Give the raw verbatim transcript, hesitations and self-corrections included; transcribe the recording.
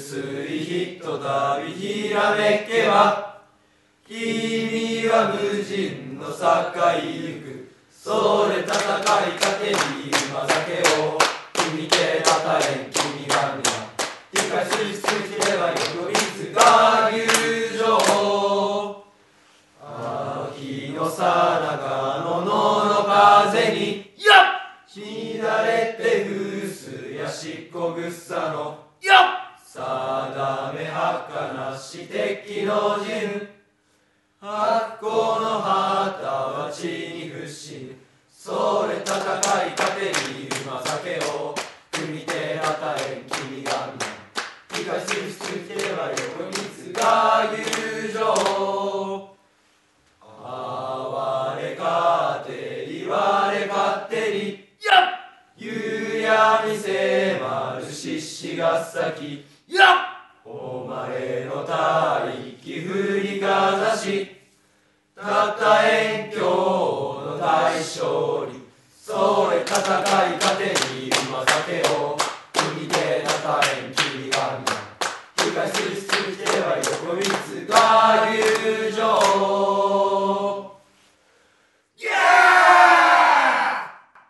い人旅ひらめけば、君は無人の境行く。それ戦いかけに馬酒を君手たたえん君がんだ。理解する必要では横水が友情。秋のさなかの野の風に乱れて風すやしっこぐっさの定め儚し敵の陣。発光の旗は地に伏し、それ戦いかけに馬酒を組み手たたえん君がんだ。理解する必要では横水が友情。哀れかてりわれかってり夕闇迫る獅子が咲き、誉れの大気振りかざし、たった遠鏡の大勝利。それ戦いかてに馬酒を組み手たたえん君